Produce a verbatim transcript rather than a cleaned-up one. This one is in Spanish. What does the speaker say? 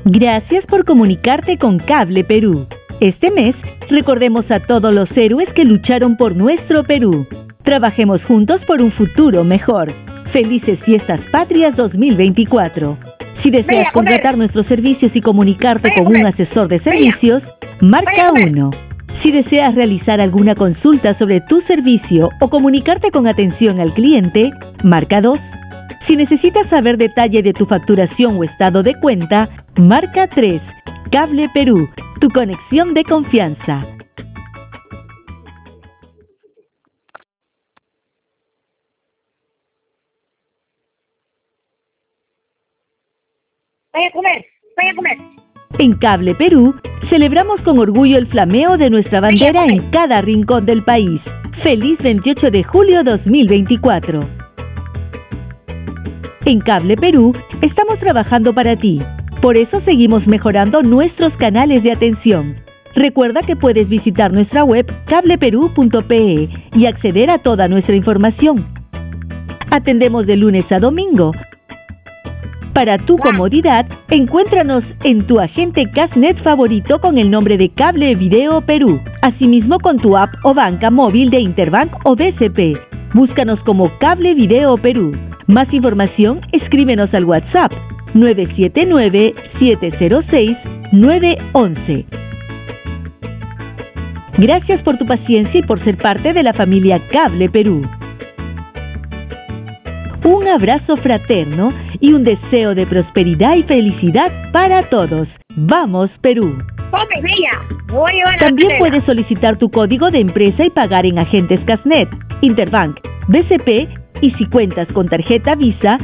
Gracias por comunicarte con Cable Perú. Este mes, recordemos a todos los héroes que lucharon por nuestro Perú. Trabajemos juntos por un futuro mejor. Felices Fiestas Patrias dos mil veinticuatro. Si deseas contratar nuestros servicios y comunicarte con un asesor de servicios, marca uno. Si deseas realizar alguna consulta sobre tu servicio o comunicarte con atención al cliente, marca dos. Si necesitas saber detalle de tu facturación o estado de cuenta, marca tres. Cable Perú, tu conexión de confianza. Vaya a comer, vaya a comer. En Cable Perú, celebramos con orgullo el flameo de nuestra bandera en cada rincón del país. ¡Feliz veintiocho de julio dos mil veinticuatro! En Cable Perú, estamos trabajando para ti. Por eso seguimos mejorando nuestros canales de atención. Recuerda que puedes visitar nuestra web cable perú punto pe y acceder a toda nuestra información. Atendemos de lunes a domingo. Para tu comodidad, encuéntranos en tu agente Casnet favorito con el nombre de Cable Video Perú. Asimismo con tu app o banca móvil de Interbank o B C P. Búscanos como Cable Video Perú. Más información, escríbenos al WhatsApp nueve siete nueve, siete cero seis, nueve uno uno. Gracias por tu paciencia y por ser parte de la familia Cable Perú. Un abrazo fraterno y un deseo de prosperidad y felicidad para todos. ¡Vamos, Perú! Come, bella. Voy a llevar También la puedes solicitar tu código de empresa y pagar en agentes Casnet, Interbank, B C P y si cuentas con tarjeta Visa,